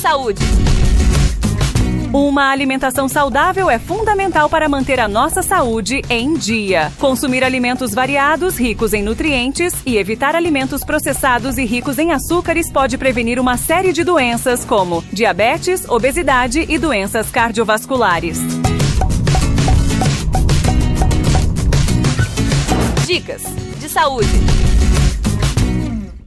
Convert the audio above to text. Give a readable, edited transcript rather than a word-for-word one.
saúde. Uma alimentação saudável é fundamental para manter a nossa saúde em dia. Consumir alimentos variados, ricos em nutrientes e evitar alimentos processados e ricos em açúcares pode prevenir uma série de doenças como diabetes, obesidade e doenças cardiovasculares. Dicas de saúde.